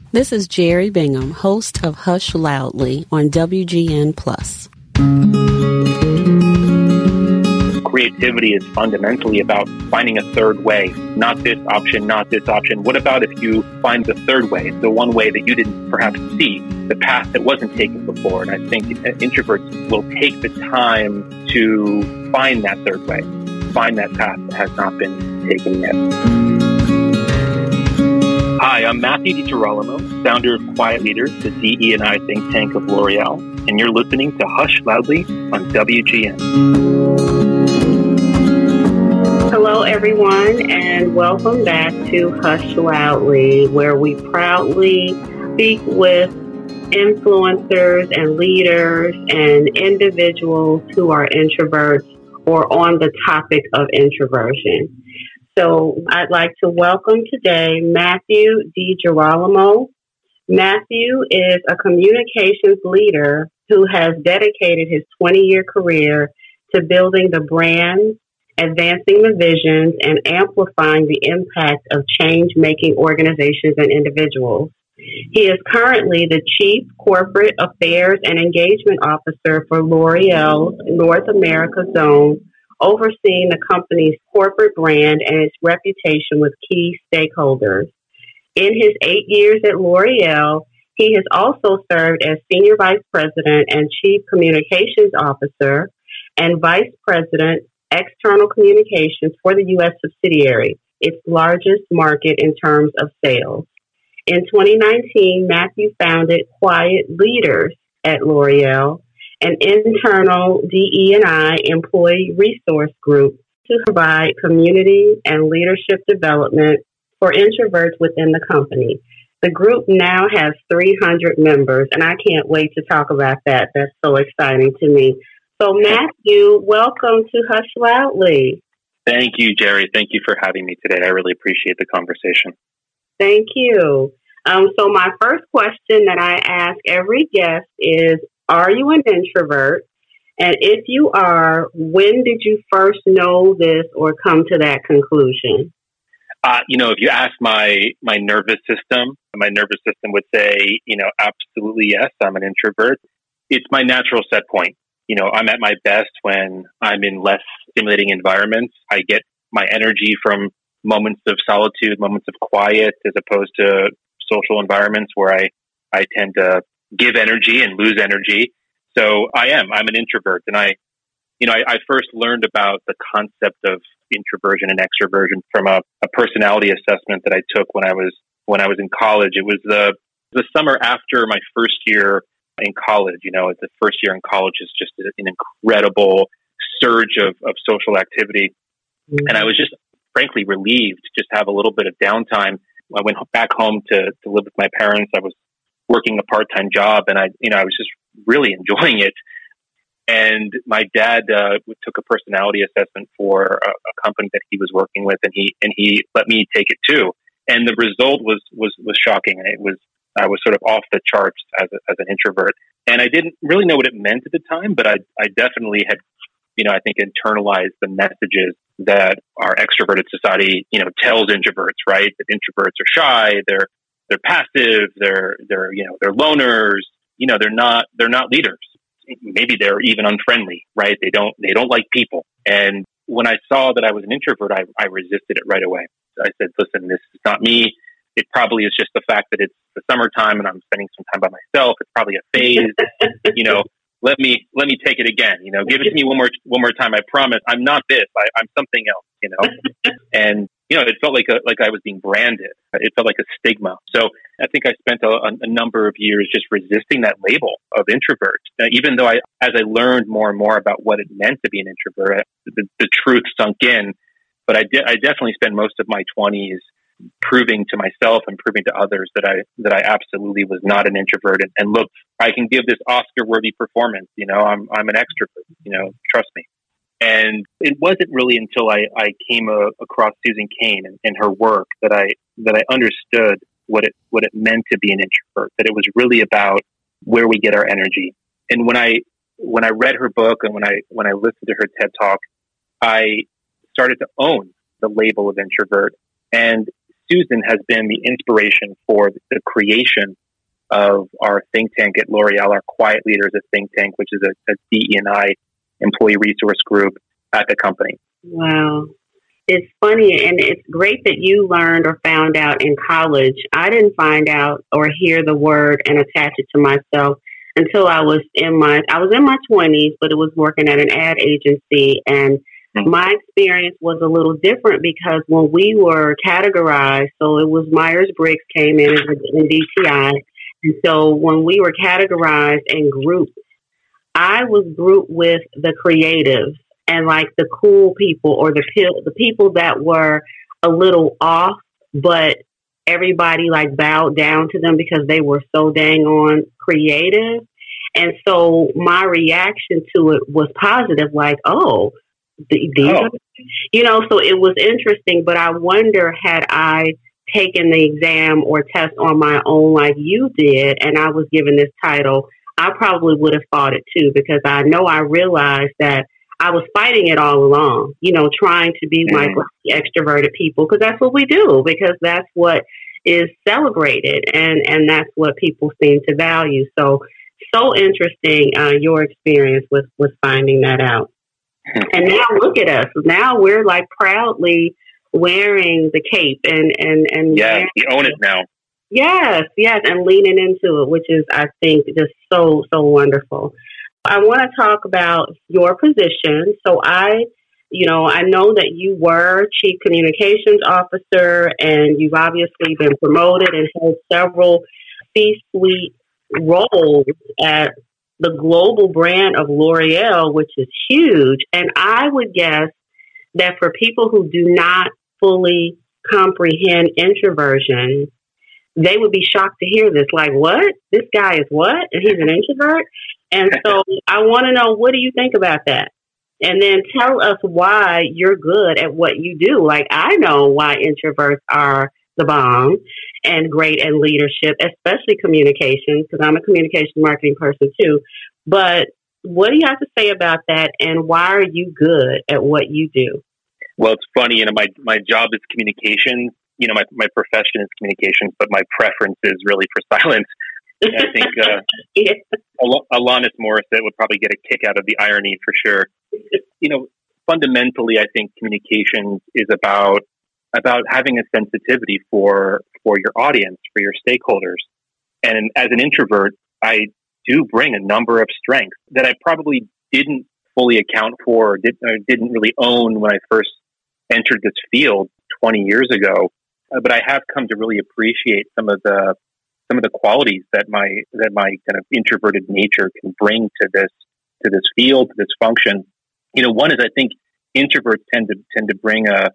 This is Jerry Bingham, host of Hush Loudly on WGN+. Creativity is fundamentally about finding a third way, not this option, not this option. What about if you find the third way, the one way that you didn't perhaps see, the path that wasn't taken before? And I think introverts will take the time to find that third way, find that path that has not been taken yet. Hi, I'm Matthew DiGirolamo, founder of Quiet Leaders, the DE&I think tank of L'Oreal, and you're listening to Hush Loudly on WGN. Hello, everyone, and welcome back to Hush Loudly, where we proudly speak with influencers and leaders and individuals who are introverts or on the topic of introversion. So I'd like to welcome today Matthew DiGirolamo. Matthew is a communications leader who has dedicated his 20-year career to building the brands, advancing the visions, and amplifying the impact of change-making organizations and individuals. He is currently the Chief Corporate Affairs and Engagement Officer for L'Oreal's North America Zone, overseeing the company's corporate brand and its reputation with key stakeholders. In his 8 years at L'Oreal, he has also served as Senior Vice President and Chief Communications Officer and Vice President, External Communications for the U.S. subsidiary, its largest market in terms of sales. In 2019, Matthew founded Quiet Leaders at L'Oreal, an internal DE&I employee resource group to provide community and leadership development for introverts within the company. The group now has 300 members, and I can't wait to talk about that. That's so exciting to me. So, Matthew, welcome to Hush Loudly. Thank you, Jerry. Thank you for having me today. I really appreciate the conversation. Thank you. So my first question that I ask every guest is, are you an introvert? And if you are, when did you first know this or come to that conclusion? If you ask my nervous system would say, absolutely yes, I'm an introvert. It's my natural set point. I'm at my best when I'm in less stimulating environments. I get my energy from moments of solitude, moments of quiet, as opposed to social environments where I tend to give energy and lose energy. So I'm an introvert. And I first learned about the concept of introversion and extroversion from a personality assessment that I took when I was in college. It was the summer after my first year in college. The first year in college is just an incredible surge of social activity. Mm-hmm. And I was just frankly relieved to just have a little bit of downtime. I went back home to live with my parents. I was working a part-time job, and I was just really enjoying it. And my dad took a personality assessment for a company that he was working with, and he let me take it too. And the result was shocking. And I was sort of off the charts as an introvert. And I didn't really know what it meant at the time, but I definitely had, I think internalized the messages that our extroverted society, tells introverts, right? That introverts are shy, they're passive, they're loners, they're not leaders. Maybe they're even unfriendly, right? They don't like people. And when I saw that I was an introvert, I resisted it right away. So I said, listen, this is not me. It probably is just the fact that it's the summertime and I'm spending some time by myself. It's probably a phase. Let me take it again. Give it to me one more time. I promise. I'm not this. I'm something else. And it felt like I was being branded. It felt like a stigma. So I think I spent a number of years just resisting that label of introvert. Even though as I learned more and more about what it meant to be an introvert, the truth sunk in. But I definitely spent most of my 20s proving to myself and proving to others that I absolutely was not an introvert. And look, I can give this Oscar-worthy performance. I'm an extrovert. Trust me. And it wasn't really until I came across Susan Cain and her work that I understood what it meant to be an introvert. That it was really about where we get our energy. And when I read her book and when I listened to her TED Talk, I started to own the label of introvert and Susan has been the inspiration for the creation of our think tank at L'Oreal, our Quiet Leaders at Think Tank, which is a DE&I employee resource group at the company. Wow. It's funny, and it's great that you learned or found out in college. I didn't find out or hear the word and attach it to myself until I was in my 20s, but it was working at an ad agency, and my experience was a little different because when we were categorized, so it was Myers-Briggs came in and DTI, and so when we were categorized and grouped, I was grouped with the creatives and like the cool people or the people that were a little off, but everybody like bowed down to them because they were so dang on creative. And so my reaction to it was positive, like, so it was interesting, but I wonder had I taken the exam or test on my own like you did, and I was given this title, I probably would have fought it too, because I realized that I was fighting it all along, trying to be like extroverted people, because that's what we do, because that's what is celebrated and that's what people seem to value. So interesting, your experience with finding that out. And now look at us. Now we're like proudly wearing the cape and you own it now. Yes, and leaning into it, which is, I think, just so wonderful. I want to talk about your position. So I know that you were Chief Communications Officer, and you've obviously been promoted and held several C-suite roles at the global brand of L'Oreal, which is huge. And I would guess that for people who do not fully comprehend introversion, they would be shocked to hear this. Like, what? This guy is what? And he's an introvert? And so I want to know, what do you think about that? And then tell us why you're good at what you do. Like, I know why introverts are the bomb and great in leadership, especially communications, because I'm a communication marketing person too. But what do you have to say about that, and why are you good at what you do? Well, it's funny, my job is communication. My profession is communications, but my preference is really for silence. And I think Alanis Morissette would probably get a kick out of the irony for sure. Fundamentally, I think communications is about having a sensitivity for your audience, for your stakeholders. And as an introvert, I do bring a number of strengths that I probably didn't fully account for or didn't really own when I first entered this field 20 years ago. But I have come to really appreciate some of the qualities that my kind of introverted nature can bring to this field, to this function. One is, I think introverts tend to bring a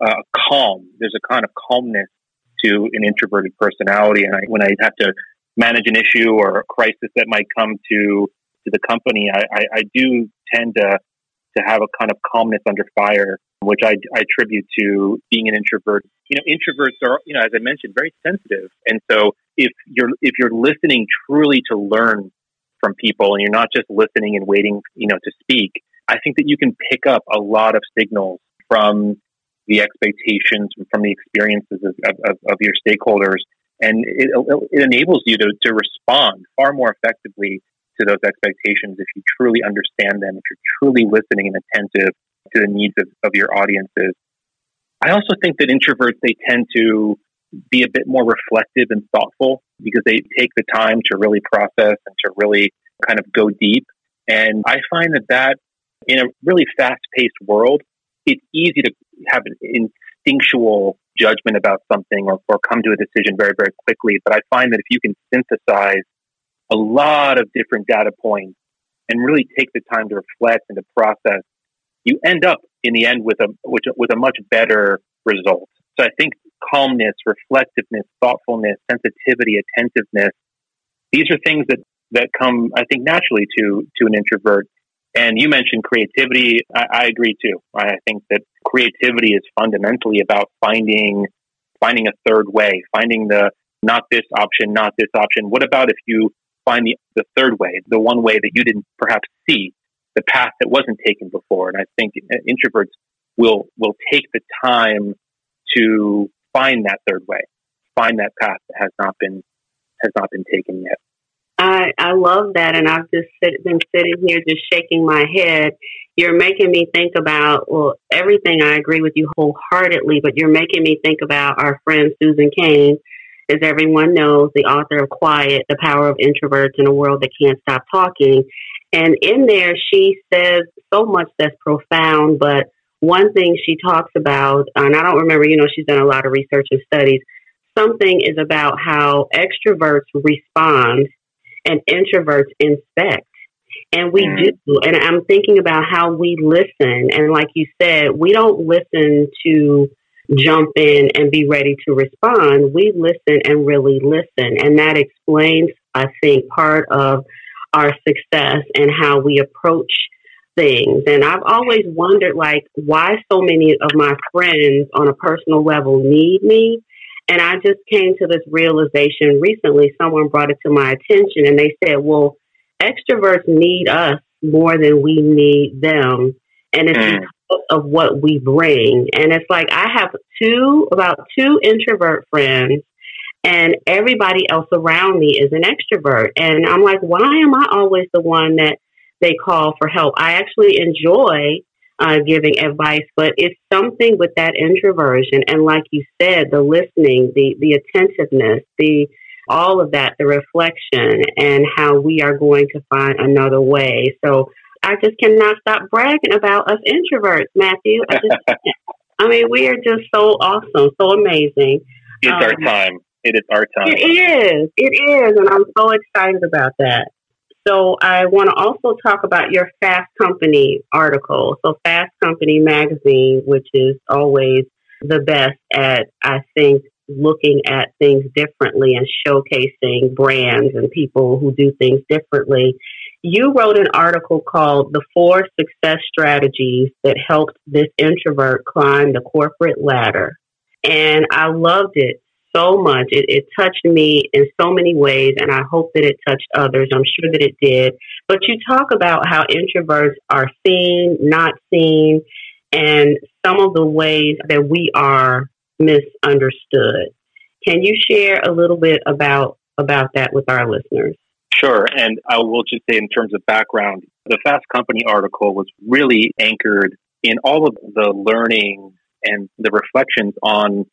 calm. There's a kind of calmness to an introverted personality, and when I have to manage an issue or a crisis that might come to the company, I do tend to have a kind of calmness under fire, which I attribute to being an introvert. Introverts are, as I mentioned, very sensitive, and so if you're listening truly to learn from people, and you're not just listening and waiting, to speak, I think that you can pick up a lot of signals from the expectations, from the experiences of your stakeholders, and it enables you to respond far more effectively to those expectations if you truly understand them, if you're truly listening and attentive to the needs of your audiences. I also think that introverts, they tend to be a bit more reflective and thoughtful because they take the time to really process and to really kind of go deep. And I find that in a really fast-paced world, it's easy to have an instinctual judgment about something or come to a decision very, very quickly. But I find that if you can synthesize a lot of different data points and really take the time to reflect and to process, you end up in the end with a much better result. So I think calmness, reflectiveness, thoughtfulness, sensitivity, attentiveness, these are things that come, I think, naturally to an introvert. And you mentioned creativity. I agree too. I think that creativity is fundamentally about finding a third way, finding the not this option, not this option. What about if you find the third way, the one way that you didn't perhaps see, the path that wasn't taken before? And I think introverts will take the time to find that third way, find that path that has not been taken yet. I love that, and I've just been sitting here just shaking my head. You're making me think about, well, everything. I agree with you wholeheartedly, but you're making me think about our friend Susan Cain, as everyone knows, the author of Quiet, The Power of Introverts in a World That Can't Stop Talking. And in there, she says so much that's profound, but one thing she talks about, and I don't remember, she's done a lot of research and studies, something is about how extroverts respond and introverts inspect. And we do. And I'm thinking about how we listen. And like you said, we don't listen to jump in and be ready to respond. We listen and really listen. And that explains, I think, part of our success and how we approach things. And I've always wondered, why so many of my friends on a personal level need me. And I just came to this realization recently. Someone brought it to my attention and they said, well, extroverts need us more than we need them. And it's because of what we bring. And it's like I have about two introvert friends and everybody else around me is an extrovert. And I'm like, why am I always the one that they call for help? I actually enjoy giving advice, but it's something with that introversion. And like you said, the listening, the attentiveness, all of that, the reflection, and how we are going to find another way. So I just cannot stop bragging about us introverts, Matthew. I mean, we are just so awesome, so amazing. It's our time. It is our time. It is. And I'm so excited about that. So I want to also talk about your Fast Company article. So Fast Company magazine, which is always the best at, I think, looking at things differently and showcasing brands and people who do things differently. You wrote an article called The 4 Success Strategies That Helped This Introvert Climb the Corporate Ladder. And I loved it so much. It touched me in so many ways, and I hope that it touched others. I'm sure that it did. But you talk about how introverts are seen, not seen, and some of the ways that we are misunderstood. Can you share a little bit about that with our listeners? Sure. And I will just say in terms of background, the Fast Company article was really anchored in all of the learning and the reflections on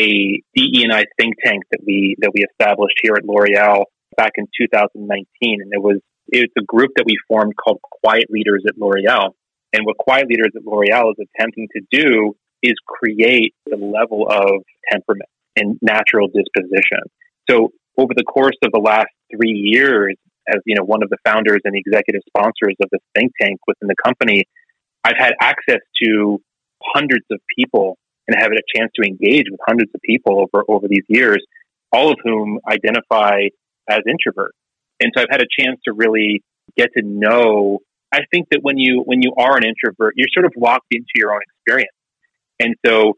a DE&I think tank that we established here at L'Oreal back in 2019. And it's a group that we formed called Quiet Leaders at L'Oreal. And what Quiet Leaders at L'Oreal is attempting to do is create the level of temperament and natural disposition. So over the course of the last 3 years, as one of the founders and executive sponsors of this think tank within the company, I've had access to hundreds of people and have had a chance to engage with hundreds of people over these years, all of whom identify as introverts. And so I've had a chance to really get to know. I think that when you are an introvert, you're sort of locked into your own experience. And so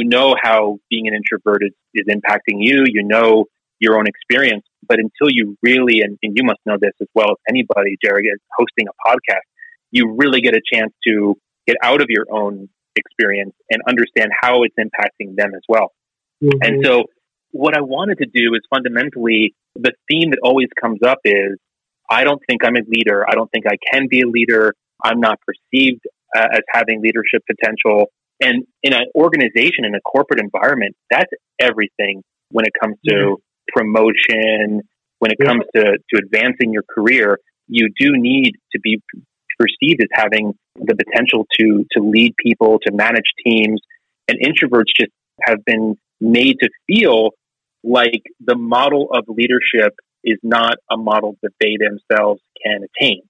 how being an introvert is impacting you, your own experience. But until you really, and you must know this as well as anybody, Jerry, is hosting a podcast, you really get a chance to get out of your own experience and understand how it's impacting them as well. Mm-hmm. And so what I wanted to do is fundamentally, the theme that always comes up is, I don't think I'm a leader. I don't think I can be a leader. I'm not perceived as having leadership potential. And in an organization, in a corporate environment, that's everything when it comes to promotion, when it comes to advancing your career. You do need to be perceived as having the potential to lead people, to manage teams. And introverts just have been made to feel like the model of leadership is not a model that they themselves can attain.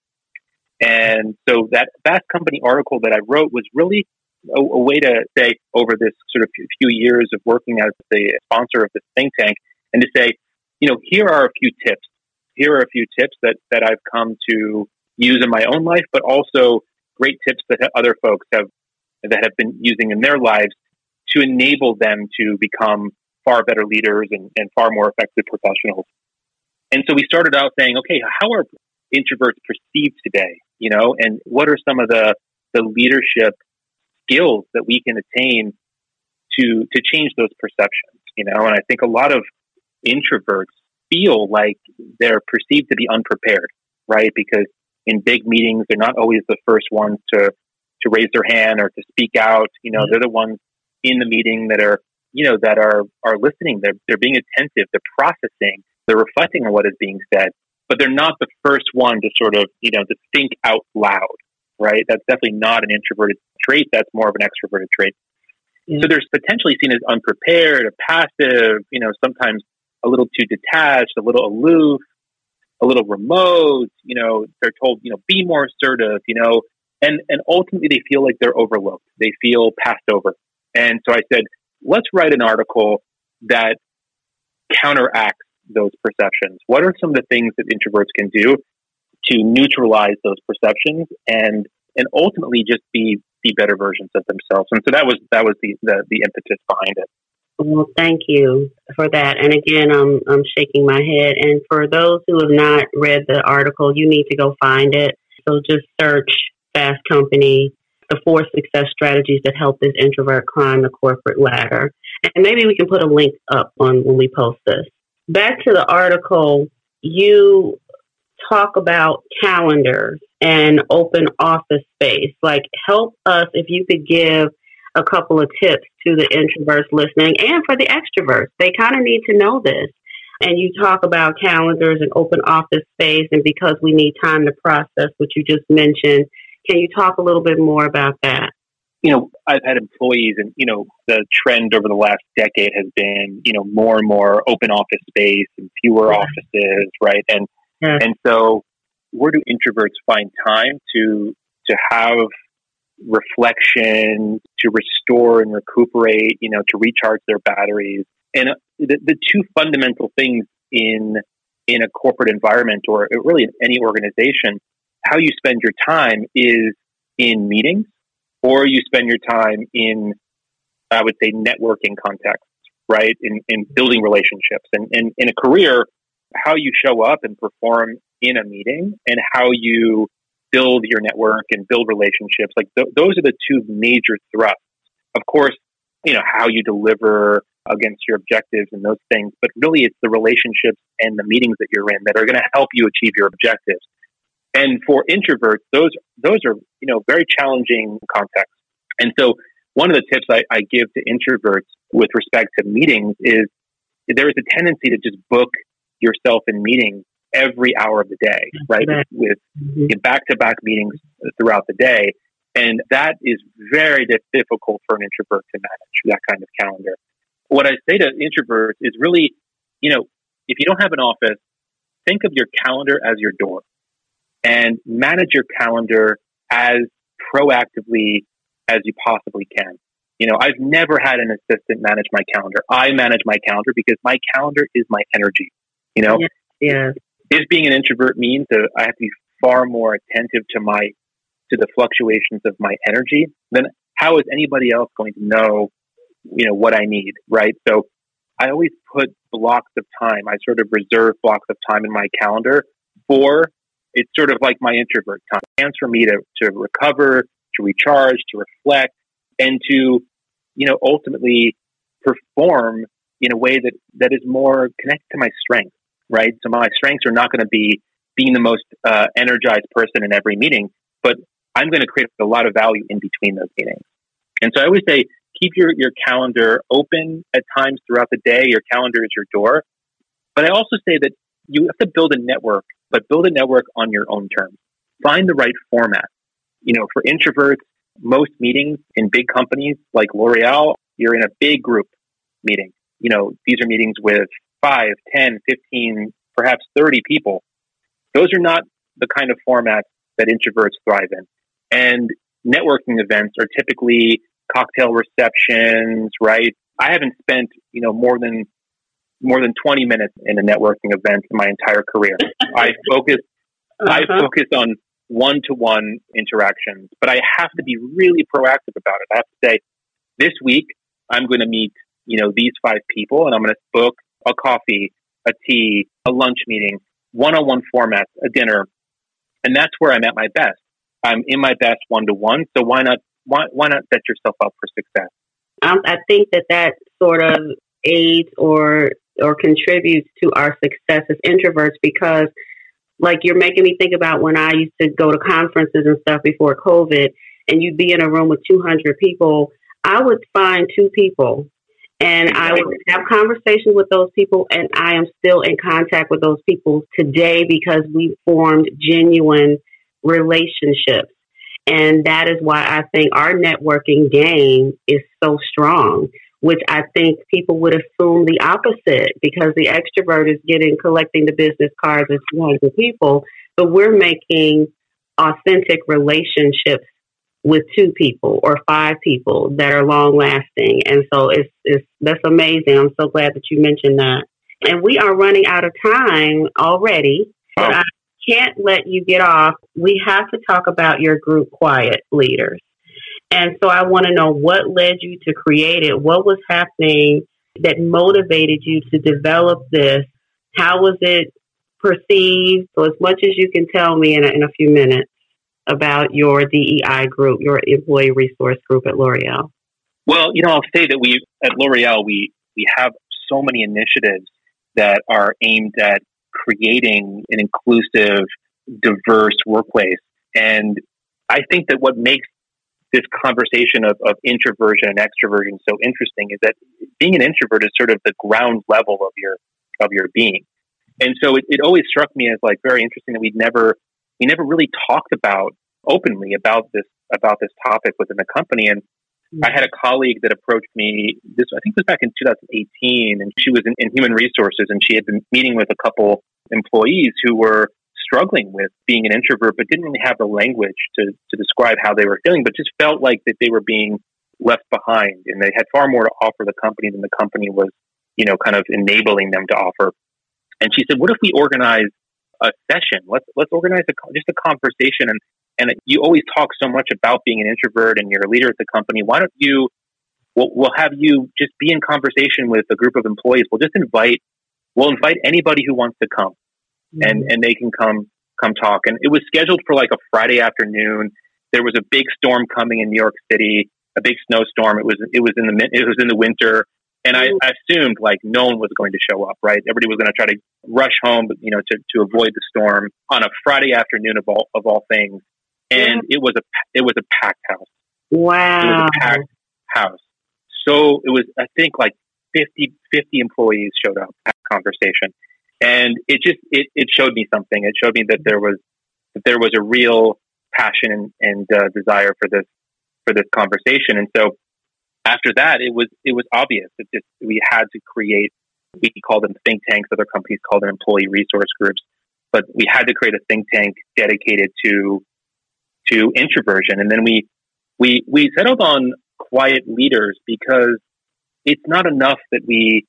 And so that Fast Company article that I wrote was really a way to say, over this sort of few years of working as the sponsor of this think tank, and to say, here are a few tips. Here are a few tips that I've come to use in my own life, but also great tips that other folks have been using in their lives to enable them to become far better leaders and far more effective professionals. And so we started out saying, okay, how are introverts perceived today? And what are some of the leadership skills that we can attain to change those perceptions? and I think a lot of introverts feel like they're perceived to be unprepared, right? Because in big meetings, they're not always the first ones to raise their hand or to speak out. They're the ones in the meeting that are listening. They're being attentive. They're processing. They're reflecting on what is being said, but they're not the first one to sort of, to think out loud, right? That's definitely not an introverted trait. That's more of an extroverted trait. Yeah. So they're potentially seen as unprepared or passive, sometimes a little too detached, a little aloof, a little remote. They're told, be more assertive, and ultimately they feel like they're overlooked. They feel passed over. And so I said, let's write an article that counteracts those perceptions. What are some of the things that introverts can do to neutralize those perceptions and ultimately just be better versions of themselves? And so that was the impetus behind it. Well, thank you for that. And again, I'm shaking my head. And for those who have not read the article, you need to go find it. So just search Fast Company, the 4 success strategies that help this introvert climb the corporate ladder. And maybe we can put a link up on when we post this. Back to the article, you talk about calendars and open office space. Like, help us if you could give a couple of tips to the introverts listening and for the extroverts. They kind of need to know this. And you talk about calendars and open office space, and because we need time to process what you just mentioned. Can you talk a little bit more about that? I've had employees and, the trend over the last decade has been, more and more open office space and fewer offices, right? And so where do introverts find time to have reflection, to restore and recuperate, to recharge their batteries? And the two fundamental things in a corporate environment or really in any organization, how you spend your time is in meetings, or you spend your time in, I would say, networking contexts, right? In building relationships. And in a career, how you show up and perform in a meeting and how you build your network and build relationships, like those are the two major thrusts. Of course, how you deliver against your objectives and those things, but really it's the relationships and the meetings that you're in that are going to help you achieve your objectives. And for introverts, those are, very challenging contexts. And so one of the tips I give to introverts with respect to meetings is there is a tendency to just book yourself in meetings every hour of the day, right? With back-to-back meetings throughout the day. And that is very difficult for an introvert to manage, that kind of calendar. What I say to introverts is really, if you don't have an office, think of your calendar as your door and manage your calendar as proactively as you possibly can. I've never had an assistant manage my calendar. I manage my calendar because my calendar is my energy. Yeah. Is being an introvert means that I have to be far more attentive to the fluctuations of my energy, then how is anybody else going to know, what I need, right? So I always put blocks of time. I sort of reserve blocks of time in my calendar for, it's sort of like my introvert time. Chance for me to recover, to recharge, to reflect, and to, ultimately perform in a way that is more connected to my strengths, right? So my strengths are not going to be being the most energized person in every meeting, but I'm going to create a lot of value in between those meetings. And so I always say, keep your calendar open at times throughout the day. Your calendar is your door. But I also say that you have to build a network, but build a network on your own terms. Find the right format. For introverts, most meetings in big companies like L'Oreal, you're in a big group meeting. These are meetings with 5, 10, 15, perhaps 30 people. Those are not the kind of formats that introverts thrive in. And networking events are typically cocktail receptions, right? I haven't spent, more than 20 minutes in a networking event in my entire career. I focus on one-to-one interactions, but I have to be really proactive about it. I have to say, this week, I'm going to meet, these 5 people, and I'm going to book a coffee, a tea, a lunch meeting, one-on-one formats, a dinner. And that's where I'm at my best. I'm in my best one-to-one. So why not set yourself up for success? I think that sort of aids or contributes to our success as introverts, because like you're making me think about when I used to go to conferences and stuff before COVID, and you'd be in a room with 200 people. I would find two people and I would have conversations with those people, and I am still in contact with those people today because we formed genuine relationships. And that is why I think our networking game is so strong, which I think people would assume the opposite, because the extrovert is collecting the business cards of 200 people, but we're making authentic relationships with two people or five people that are long lasting. And so that's amazing. I'm so glad that you mentioned that. And we are running out of time already, but I can't let you get off. We have to talk about your group Quiet Leaders. And so I want to know what led you to create it. What was happening that motivated you to develop this? How was it perceived? So as much as you can tell me in a few minutes about your DEI group, your employee resource group at L'Oreal. Well, I'll say that we at L'Oreal, we have so many initiatives that are aimed at creating an inclusive, diverse workplace. And I think that what makes this conversation of introversion and extroversion so interesting is that being an introvert is sort of the ground level of your being. And so it always struck me as like very interesting that we never really talked about openly about this topic within the company. And I had a colleague that approached me, I think it was back in 2018, and she was in human resources, and she had been meeting with a couple employees who were struggling with being an introvert, but didn't really have the language to describe how they were feeling, but just felt like that they were being left behind, and they had far more to offer the company than the company was, kind of enabling them to offer. And she said, what if we organize a session? Let's organize just a conversation. And you always talk so much about being an introvert and you're a leader at the company. Why don't we'll have you just be in conversation with a group of employees. We'll invite anybody who wants to come, and they can come talk. And it was scheduled for like a Friday afternoon. There was a big storm coming in New York City, a big snowstorm. It was in the winter. And I assumed like no one was going to show up, right? Everybody was going to try to rush home, to avoid the storm on a Friday afternoon of all things. And it was a packed house. Wow. It was a packed house. So it was, I think, like 50 employees showed up at the conversation. And it showed me something. It showed me that there was a real passion and desire for this conversation. And so after that, it was obvious that we had to create, we call them think tanks, other companies call them employee resource groups, but we had to create a think tank dedicated to introversion. And then we settled on Quiet Leaders because it's not enough that we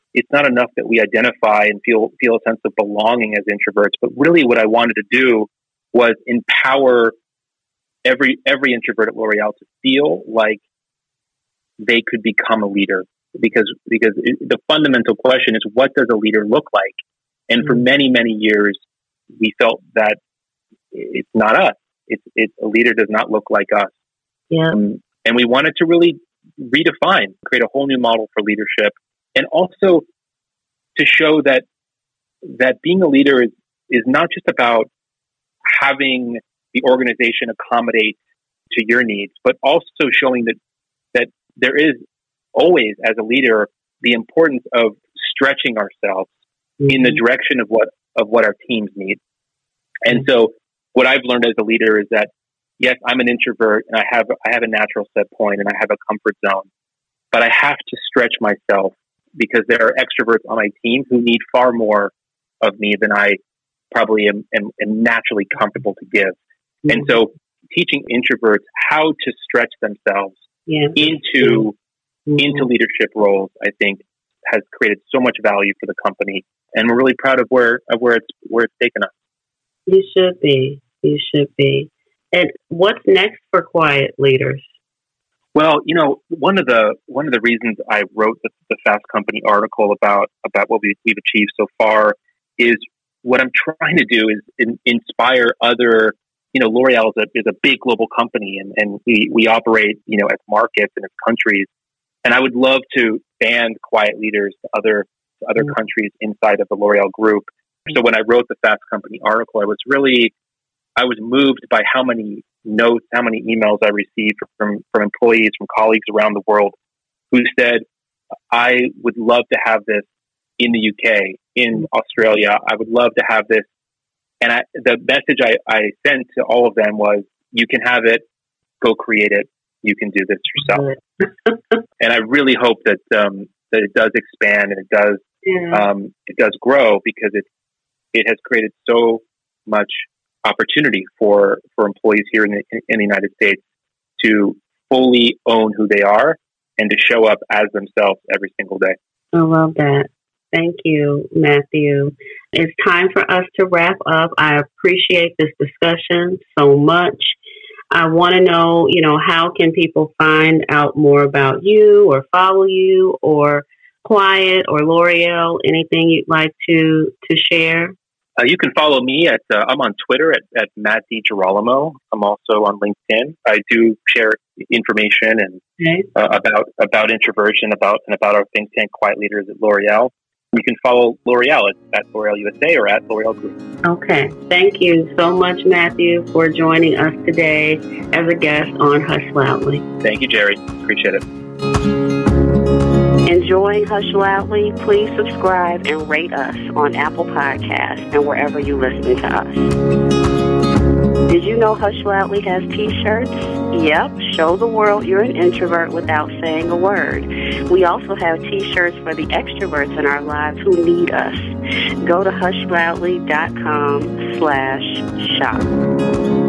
identify and feel a sense of belonging as introverts, but really what I wanted to do was empower every introvert at L'Oreal to feel like they could become a leader, because the fundamental question is, what does a leader look like? And for many, many years, we felt that it's not us. It's a leader does not look like us. Yeah. And we wanted to really redefine, create a whole new model for leadership, and also to show that being a leader is not just about having the organization accommodate to your needs, but also showing that there is always, as a leader, the importance of stretching ourselves in the direction of what our teams need. And so what I've learned as a leader is that, yes, I'm an introvert and I have a natural set point and I have a comfort zone, but I have to stretch myself because there are extroverts on my team who need far more of me than I probably am naturally comfortable to give. And so teaching introverts how to stretch themselves into leadership roles, I think, has created so much value for the company, and we're really proud of where it's taken us. You should be. And what's next for Quiet Leaders? Well, one of the reasons I wrote the Fast Company article about what we've achieved so far is what I'm trying to do is inspire other. L'Oreal is a big global company, and we operate, as markets and as countries. And I would love to expand quiet leaders to other countries inside of the L'Oreal group. So when I wrote the Fast Company article, I was moved by how many notes, how many emails I received from employees, from colleagues around the world who said, I would love to have this in the UK, in Australia. I would love to have this. And the message I sent to all of them was, you can have it, go create it. You can do this yourself. And I really hope that it does expand and it does grow, because it has created so much opportunity for employees here in the United States to fully own who they are and to show up as themselves every single day. I love that. Thank you, Matthew. It's time for us to wrap up. I appreciate this discussion so much. I want to know, how can people find out more about you or follow you or Quiet or L'Oreal? Anything you'd like to share? You can follow me I'm on Twitter at Matt DiGirolamo. I'm also on LinkedIn. I do share information and about introversion, about our think tank Quiet Leaders at L'Oreal. You can follow L'Oreal at L'Oreal USA or at L'Oreal Group. Okay. Thank you so much, Matthew, for joining us today as a guest on Hush Loudly. Thank you, Jerry. Appreciate it. Enjoying Hush Loudly? Please subscribe and rate us on Apple Podcasts and wherever you listen to us. Did you know Hush Loudly has T-shirts? Yep, show the world you're an introvert without saying a word. We also have T-shirts for the extroverts in our lives who need us. Go to hushloudly.com/shop.